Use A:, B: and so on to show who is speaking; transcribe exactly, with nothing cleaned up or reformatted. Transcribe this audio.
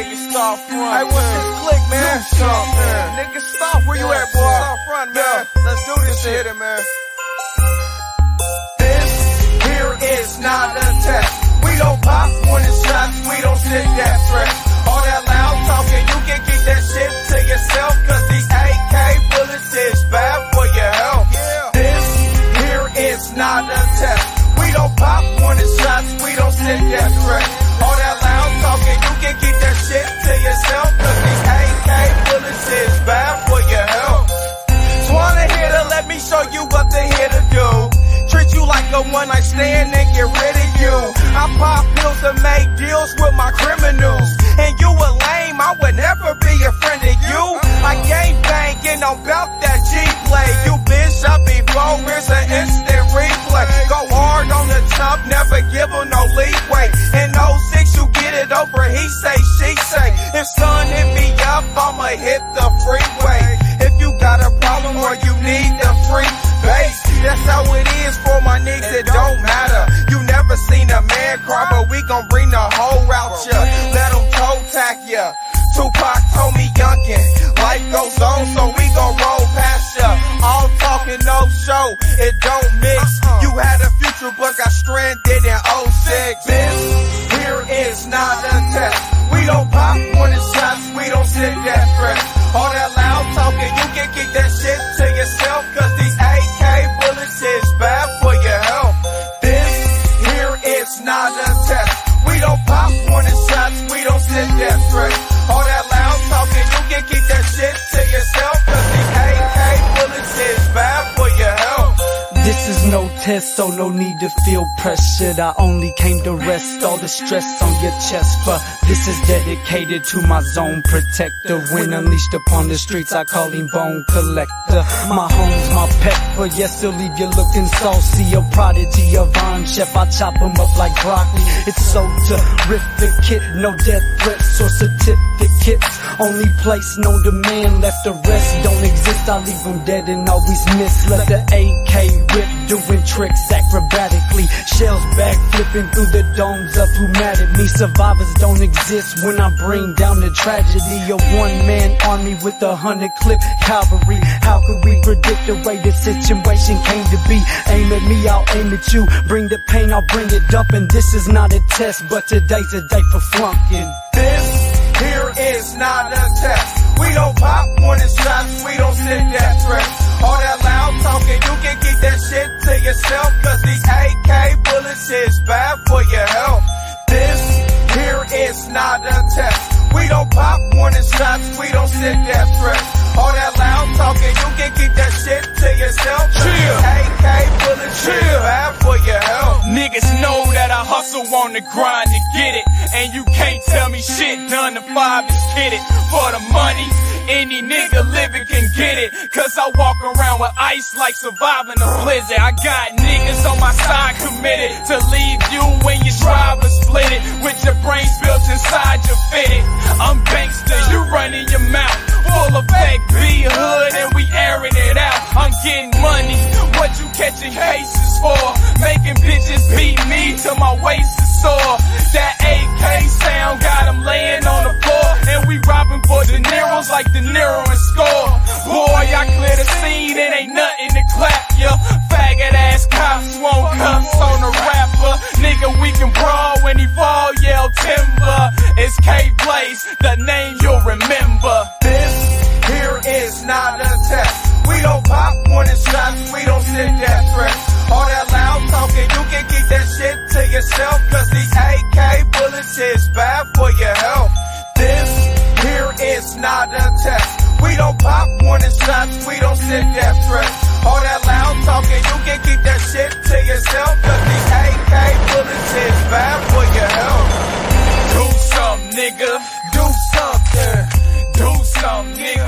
A: niggas stop front. Hey, what's this click, man? Stop, man. Niggas stop. Where you at, boy? Stop front, man. Let's do this shit, man. This here is not a test. We don't pop when it's shots. We don't sit that stress. All that loud talking, you can keep that shit to yourself. Cause these A K bullets is bad for your health. This here is not a test. We don't pop when it's shots. We don't sit that stress. All that loud talking, you can keep that shit to yourself. Cause these A K bullets is bad for your health. Swanna here to let me show you what they here to do. Treat you like a one night stand and get rid of you. I pop pills and make deals with my criminals. And you a lame, I would never be a friend of you. I gang banging on bout that G-play. You bitch up before, here's an instant replay. Go hard on the top, never give her no leeway. In oh six you get it over, he say, she say. If son hit me up, I'ma hit the freeway. If you got a problem or you need the free base, that's how it is for my niggas, it don't matter. You never seen a man cry, but we gon' bring the whole out ya. Let them toe tack ya. Tupac told me youngin', life goes on, so we gon' roll past ya. All talking, no show, it don't mix. You had a future, but got stranded in oh six. This here is not a test. We don't pop when it's shots, we don't sit that stress. All that loud talking, you can keep that shit to yourself. Cause these A K bullets is bad for your health. This here is not a test. We don't pop when it's shots, we don't sit that stress. All that loud talking, you can keep that shit to yourself. Cause these A K bullets is bad for your health.
B: This is no test, so no need to feel pressured. I only came to rest all the stress on your chest. But this is dedicated to my zone protector. When unleashed upon the streets, I call him Bone Collector. My home's my pet, but yes, still leave you looking saucy. A prodigy, a Von Chef, I chop him up like broccoli. It's so terrific, no death threats or certificates. Only place, no demand, left the rest don't exist. I leave them dead and always miss. Let the A K rip, doing tricks acrobatically. Shells back, flipping through the domes of who mad at me. Survivors don't exist when I bring down the tragedy. A one-man army with a hundred clip cavalry. How could we predict the way the situation came to be? Aim at me, I'll aim at you. Bring the pain, I'll bring it up. And this is not a test, but today's a day for flunking.
A: This here is not a test. We don't pop when it's shots, we don't sit that stress. All that loud talking, you can keep that shit to yourself. Cause these A K bullets is bad for your health. This here is not a test. We don't pop when it's shots, we don't sit that stress. All that loud talking, you can keep that shit to yourself. Cause these A K bullets is bad for your health.
C: Niggas know that I hustle on the grind to get it. And you can't tell me shit done to five is kidded. For the money, any nigga living can get it. Cause I walk around with ice like surviving a blizzard. I got niggas on my side committed to leave you when your driver split it. With your brains built inside your fitted. I'm gangster, you running your mouth. Full of fake B-hood and we airing it out. I'm getting money, what you catching cases for? Making bitches beat me till my waist is sore. That A K sound got them laying on the floor. And we robbing for De Niro's like De Niro and Score. Boy, I clear the scene, it ain't nothing to clap ya. Faggot ass cops won't cuffs on a rapper. Nigga, we can brawl when he fall, yell timber. It's K-Blaze, the name you'll remember.
A: This here is not a test. We don't pop when it's shots, we don't sit that stress. All that loud talking, you can keep that shit to yourself. Cause these A K bullets is bad for your health. This here is not a test. We don't pop when it's shots, we don't sit that stress. All that loud talking, you can keep that shit to yourself. Cause these A K bullets is bad for your health.
C: Do something, nigga.
A: Do something.
C: Do something, nigga.